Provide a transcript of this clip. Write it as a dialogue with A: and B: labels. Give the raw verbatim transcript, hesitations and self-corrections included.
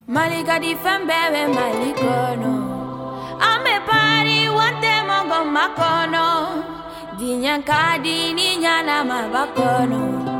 A: Malika di fembebe malikono. Ame pari wante mongo makono. Dinya kadi ni nyana mabakono.